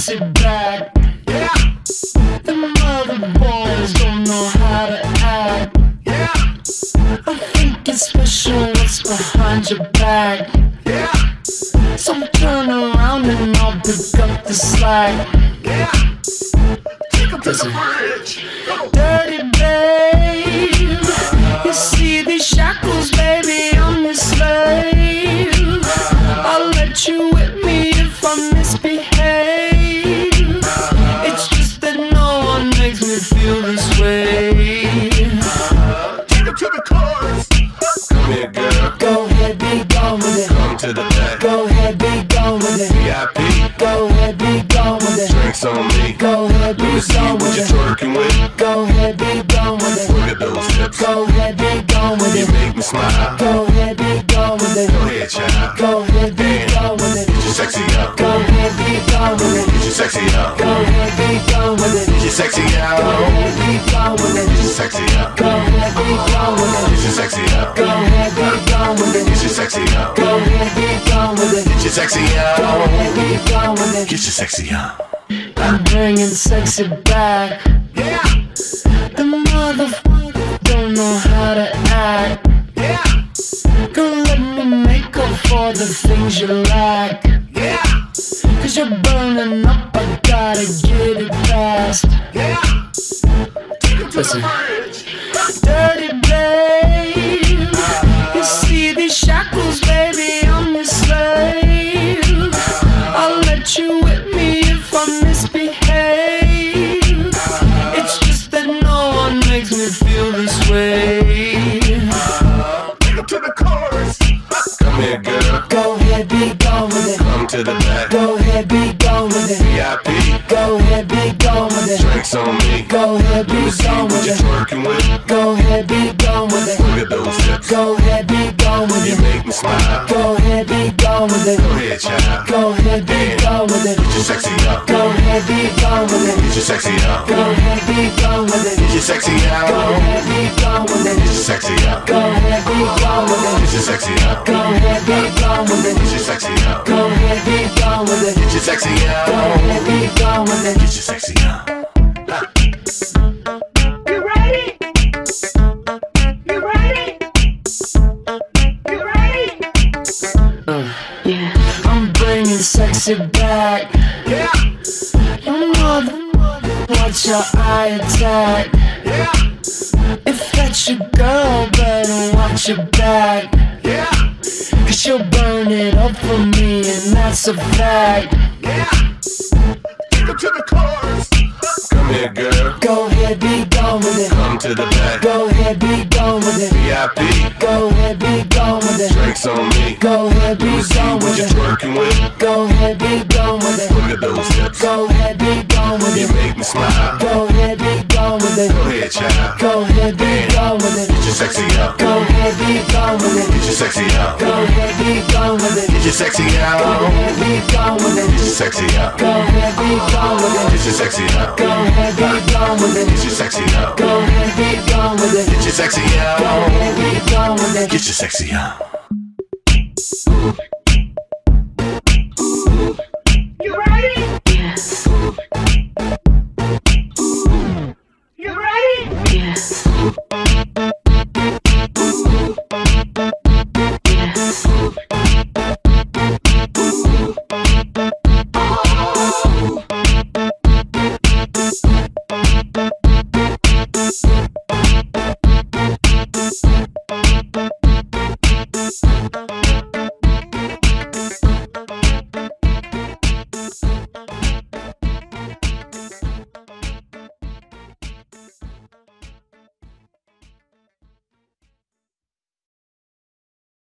sexy back. Yeah. The mother boys don't know how to act. Yeah. I think it's special what's behind your back. Yeah. So turn around and I'll pick up the slack. Yeah. Take him to the bridge. Dirty babe, you see these shackles, baby, I'm your slave. I'll let you whip me if I misbehave. It's just that no one makes me feel this way. Take him to the chorus. Come here, girl. Go ahead, be gone with it. Come to the back. Go ahead, be gone with it. VIP. Go ahead, be gone with it. Drinks on me. Go ahead, be gone with it. Twerking with. Go ahead, be gone with it. Look at those hips. Go ahead, be gone with it. You make me smile. Go ahead, be gone with it. Go ahead, child. Go ahead, be gone with it. Get your sexy up. Go ahead, be gone with it. Get your sexy up. Go ahead, be gone with it. Get your sexy up. Go ahead, be gone with it. Get your sexy up. Go ahead, be gone with it. Get your sexy up. Go ahead, be gone with it. Get your sexy up. Go ahead, be gone with it. Get your sexy up. Go ahead, be gone with it. Get your sexy up. I'm bringing sexy back. Yeah. The motherfucker don't know how to act. Yeah. Gonna let me make up for the things you lack. Yeah. Cause you're burning up, I gotta get it fast. Yeah. Listen. Dirty babe, you see these shackles, baby, I'm your slave. I'll let you whip me if I misbehave. It's just that no one makes me feel this way. Take up to the chorus. Come here, girl. Go ahead, be gone with it. Come to the back. Go ahead, be gone with it. VIP. Go ahead, be gone with it. Drinks on me. Go ahead, be gone with it. Twerking with. Go ahead, be gone with it. Look at those hips. Go ahead, be gone with it. You make me smile. Go ahead, be gone with it. Go ahead, child. Go ahead, be gone with it. Get your sexy up. Go ahead, be gone with it. Get your sexy up. Go ahead, be gone with it. Get your sexy up. Go ahead, be gone with it. Get your sexy up. Go ahead, be gone with it. Get your sexy up. Go ahead, be gone with it. Get your sexy up. Go ahead, be gone with it. Get your sexy up. Go ahead, be gone with it. Get your sexy up. You ready? You ready? You ready? Yeah. I'm bringing sexy back. Yeah. Your mother, watch your eye attack. Yeah. If that's your girl, better watch your back. Yeah. Cause she'll burn it up for me, and that's a fact. Yeah. Take her to the chorus. Come here, girl. Go ahead, be gone with it. Come to the back. Go ahead, be gone with it. VIP. Go ahead, be gone with it. Drinks on me. Go ahead, be gone with you it. twerking with. Go ahead, be gone with it. Look at those hips. Go ahead, be gone with You it. make me smile. Go ahead, be gone with it. Go ahead, child. Go ahead, be gone with it. Get your sexy up. Go ahead, be gone with it. Get your sexy up. Go ahead, be gone with it. Get your sexy Go up. ahead, be gone with it. Get your sexy up. Go ahead, be gone with it. Get your sexy up. Go ahead, be gone with it. Get your sexy up. Go ahead, be gone with it. Get your sexy Go up. ahead, be gone with it. Get your sexy up.